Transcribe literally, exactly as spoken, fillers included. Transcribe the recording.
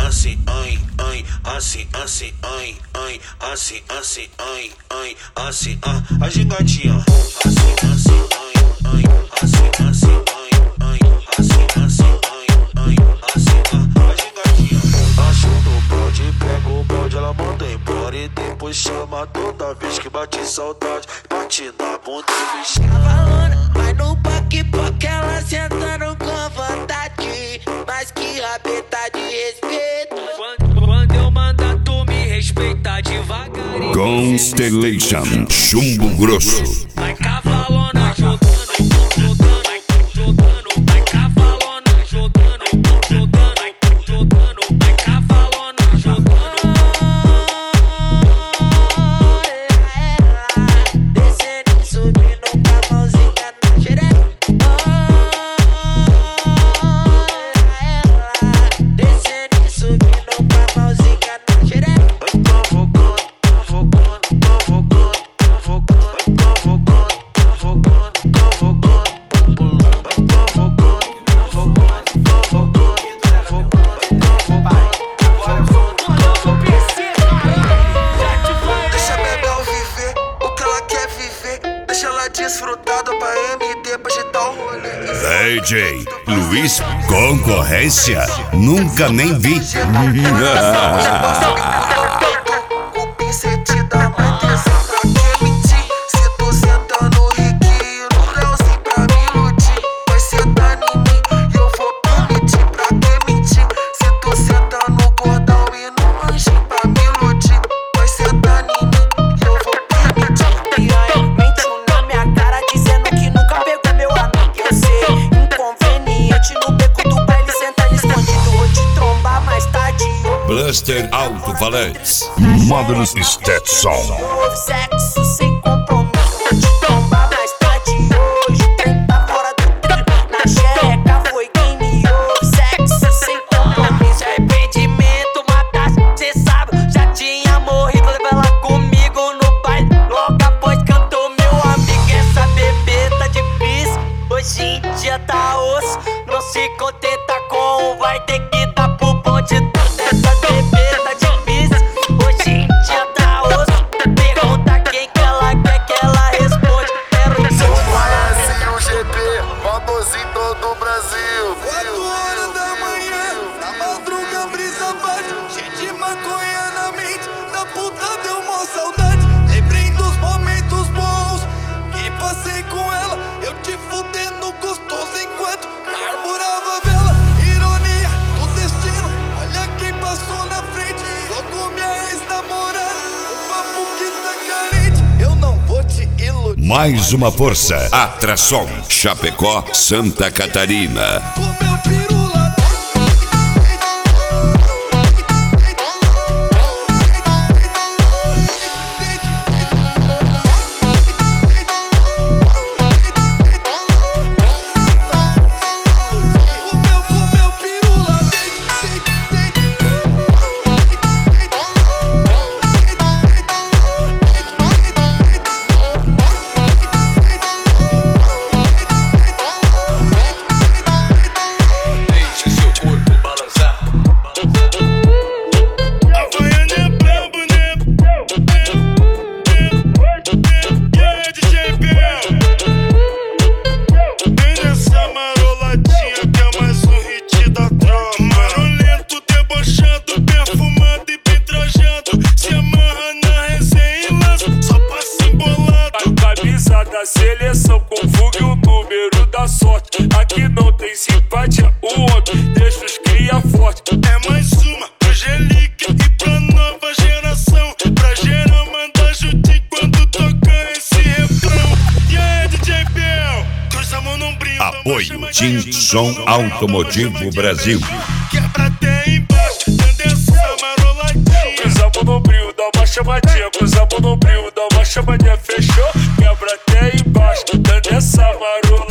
assim, ai, ai, assim, assim, ai, ai, assim, assim, ai, ai, assim, ah, a gigatinha, assim, assim, ai, ai, assim, assim, ai, ai, assim, assim, ai, ai, assim, ah, a gigatinha. Achou no bonde, pega o bonde, ela manda embora e depois chama toda vez que bate saudade, bate na bunda e me Cavalona, vai no paque porque ela sentando com vontade, mas que rabeta de respeito. Quando, quando eu mandar tu me respeita devagarinho. Constellation, chumbo grosso. Vai cavalona jogando, jogando, jogando. Vai cavalona jogando, jogando, jogando. Vai cavalona jogando. Descendo e subindo com a mãozinha na xereca. Descendo e subindo com a mãozinha na xereca. Desfrutado pra M D pra agitar o rolê. D J Luiz, concorrência? Nunca nem vi. O pincete da mãe tesão pra que mentir? Se tu senta no riquinho, no grauzinho pra me iludir. Vai sentar em mim e eu vou permitir. Pra que mentir? Se tu senta no gordão e no anjinho pra me iludir. Vai sentar em mim e eu vou permitir. Blaster Alto-Falantes, módulos Stetson. Sexo sem compromisso, vou te trombar mais tarde hoje. Quem tá fora do trilho, na xereca foi game over. Sexo sem compromisso, arrependimento, matar, cê sabe, já tinha morrido. Leva ela comigo no baile, logo após cantou meu amigo. Essa bebê tá difícil, hoje em dia tá osso. Não se contenta com, vai ter que dar pro bonde. Mais uma força. Atração. Chapecó, Santa Catarina. Seleção, conjugue o número da sorte. Aqui não tem simpatia, o homem deixa os cria forte. É mais uma Angelique e pra nova geração. Pra geral mandar juntinho quando tocar esse refrão. E aí, D J Biel, cruza a mão no brinco. Apoio Tim Som Automotivo Brasil. Quebra até embaixo, dando essa maroladinha. Cruza a mão no brinco, dá uma chamadinha. Cruza a mão no brinco, dá uma chamadinha, fechou? Quebra até embaixo, dando essa maroladinha.